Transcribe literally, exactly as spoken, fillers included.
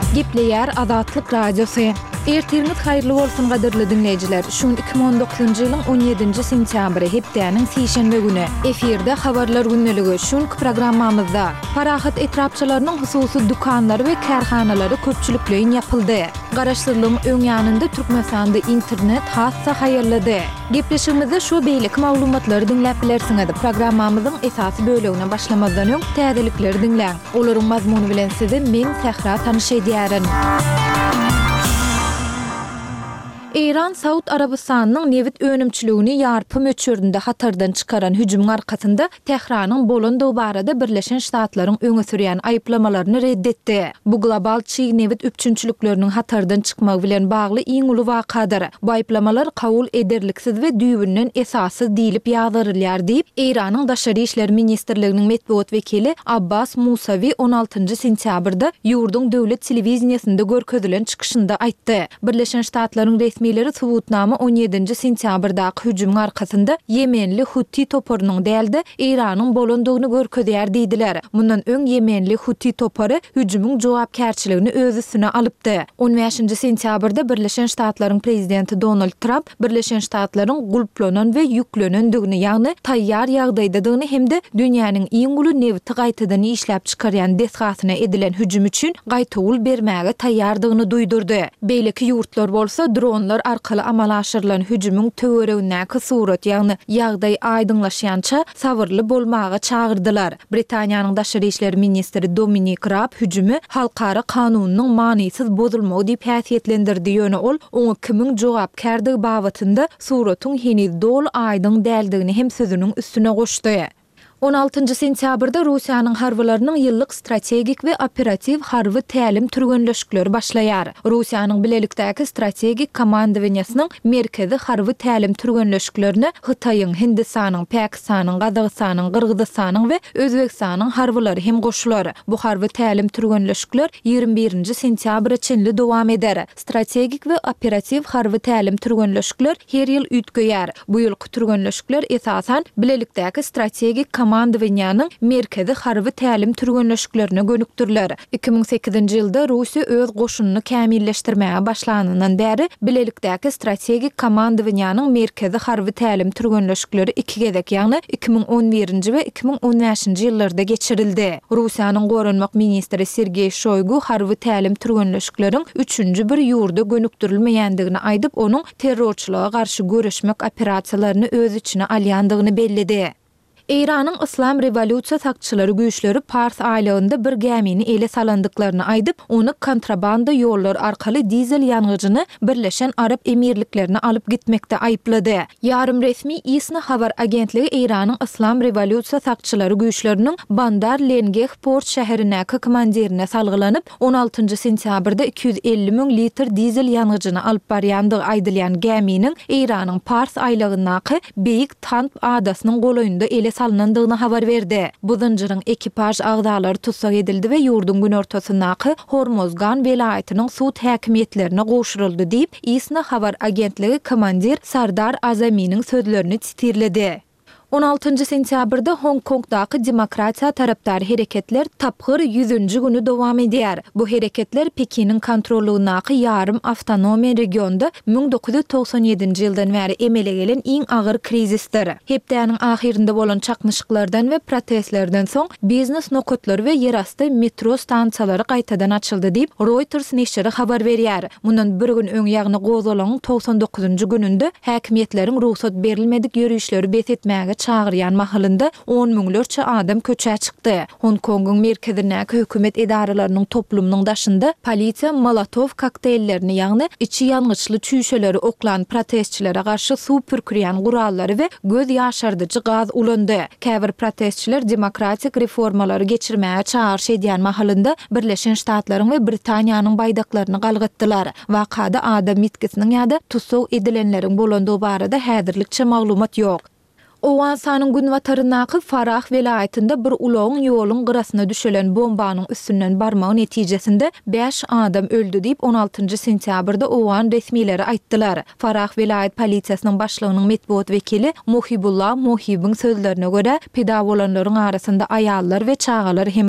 Gepleyer Azatlyk Radiosu. Ertiriniz hayırlı bolsun gaderli dinleyijiler. Şun iki bin on dokuzuncu ýylyň on ýedinji sentýabry hepdäniň seýşembe güni. Efirde habarlar günneligi şun programmamyzda parahat etrapçylarynyň hususy dukanlary we kärhanalary köpçülikleýin ýapyldy. Garaşdyrlygyň öň ýanynda Türkmenistanda internet hassa haýyrlady. Gepleşigimizde şu beýlik maglumatlary dinläp bilersiňiz. Programmamyzyň esasy bölegine başlamazdan öň täzelikleri dinläň. Olaryň mazmuny bilen sizi men Sehra tanyş edýärin. İran Saud Arabistanynyň newit önümçiligini ýarpy möçüründe hatardan çykaran hüjümüň arkasynda Tehranyň Bolan barada Birleşen Ştatlaryň öňe sürýän aýyplamalaryny reddetdi. Bu global çyg newit üpçünçülükleriniň hatardan çykmagy bilen bagly iň uly wakadyr. Bu aýyplamalar kabul ederliksiz we düýbünden esasy diýilip ýazarylýar diýip Iranyň Daşary işler ministrliginiň medeniýet wekili Abbas Musavi on altynjy sentýabrda ýurdun döwlet telewizionyasynda görkezülen çykyşynda aýtdy. Birleşen Ştatlaryň resmileri subutnama on ýedinji sentýabrdaky hüjümüň arkasynda Yemenli Huti toporunyň däldi Iranyň bolandygyny görkezýär diýdiler. Mundan öň Yemenli Huti topory hüjümüň jogapkärçiligini öz üstüne alypdy. on beşinji sentýabrda Birleşen Ştatlaryň prezidenti Donald Trump Birleşen Ştatlaryň gulplanan we ýüklenendigini, ýagny taýýar ýagdaýdadygyny hemde dünýäniň iň uly newti gaýtadan işläp çykarýan desgasyna edilen hüjüm üçin gaýtawul bermäge taýýardygyny duýdurdy. Beýleki ýurtlar bolsa dronlar arkaly amal aşyrylan hüjümüň töweregindäki surat, ýagny ýagdaý aýdyňlaşýança sabyrly bolmagy çagyrdylar. Britaniýanyň Daşary işler ministri Dominic Raab hüjümi halkara kanunynyň manysyz bozulmagy diýip häsiýetlendirdi. Ýöne ol oňa kimiň jogapkärdigi babatynda suratyň heniz dol aýdyň däldigini hem sözüniň üstüne goşdy. on altynjy sentýabrda Russiýanyň harbylarynyň ýyllyk strategik we operativ harby tälim türgenleşikleri başlaýar. Russiýanyň bilelikdäki strategik komandowanýasynyň merkezi harby tälim türgenleşiklerini Hytaýyň, Hindistanyň, Pakistanyň, Gazagystanyň, Kyrgyzstanyň we Özbekistanyň harbylary hem goşular. Bu harby tälim türgenleşikler ýygrimi birinji sentýabra çenli dowam eder. Strategik we operativ harby tälim türgenleşikler her ýyl ütgeýär. Bu ýylky türgenleşikler esasan bilelikdäki strategik komandowanýanyň merkezi harby tälim türgenleşiklerine gönükdirler. iki bin sekizinji ýylda Russiýa öz goşunyny kämilleşdirmäge başlanandan bäri bilelikdäki strategik komandowanýanyň merkezi harby tälim türgenleşikleri iki gezek, ýagny iki bin on birinji we iki bin on beşinji ýyllarda geçirildi. Russiýanyň goranmak ministri Sergey Shoygu harby tälim türgenleşikleriň üçünji bir ýurda gönükdirilmeýändigini aýdyp, onuň terrorçylyga garşy göreşmek operasiýalaryny öz içine alýandygyny bellidi. Iranyň Islam Rewolýusiýa sakçylary güýçleri Pars aýlygynda bir gemini ele salandyklaryny aýdyp, onu kontrabanda ýollar arkaly dizel ýangyjyny Birleşen Arap Emirliklerine alyp gitmekde aýplady. Ýarym resmi İSNA habar agentligi Iranyň Islam Rewolýusiýa sakçylary güýçleriniň Bandar Lengeh port şäherindäki komandirine salgylanyp, on altynjy sentýabrda iki yüz elli miň litr dizel ýangyjyny alyp barýandygy aýdylýan geminiň Iranyň Pars aýlygyndaky Beýik Tanp adasynyň golaýynda ele salınandygyny habar berdi. Bu zynjyryň ekipaj agdalary tutsak edildi we ýurdun gün ortasyndaky Hormozgan welaýatynyň sud häkimiýetlerine goşuruldy diýip İSNA habar agentligi komandir Sardar Azamynyň sözlerini titirledi. on altynjy sentýabrda Hong Kongdaky demokratiýa tarapdary hereketler tapgyr yüzünji güni dowam edýär. Bu hereketler Pekiniň kontrolundaky ýarym awtonomiýa regionda bin dokuz yüz toksan ýedinji ýyldan bäri emele gelen iň agyr krizisdir. Hepdäniň ahirinde bolan çaknyşyklardan we protestlerden soň biznes nokotlary we ýerasty metro stansiýalary gaýtadan açyldy diýip Reuters neşri habar berýär. Mundan bir gün öň ýagny gozalanyň toksan dokuzunjy gününde häkimiýetleriň ruhsat berilmedik ýürüýüşleri besetmäge çağıryan mahallynda on müňlerçe adam köçe çykdy. Hong Kongyň merkezindäki hökümet edaralarynyň toplumynyň daşynda polisiýa molotov kokteýllerini, ýagny içi ýangyçly çüýşeleri oklan protestçilere garşy suw pürkürýän gurallary we göz ýaşardyjy gaz ulandy. Käbir protestçiler demokratik reformalary geçirmäge çağırş edýän mahallynda Birleşen Ştatlaryň we Britaniýanyň baýdaklaryny galgatdylar. Wakada adam mitkisiniň ýa-da tutsaw edilenleriň bolandygy barada häzirlikçe maglumat ýok. Owansanyň gün wataryndaky Farah welaýatynda bir ulagyň ýoluň gyrasyna düşelen bombanyň üstünden barmagy netijesinde beş adam öldü diýip on altynjy sentýabrda Owan resmileri aýtdylar. Farah welaýat polisiýasynyň başlygynyň medeniýet wekili Muhibullah Muhibiň sözlerine görä, peda bolanlaryň arasynda aýallar we çagalar hem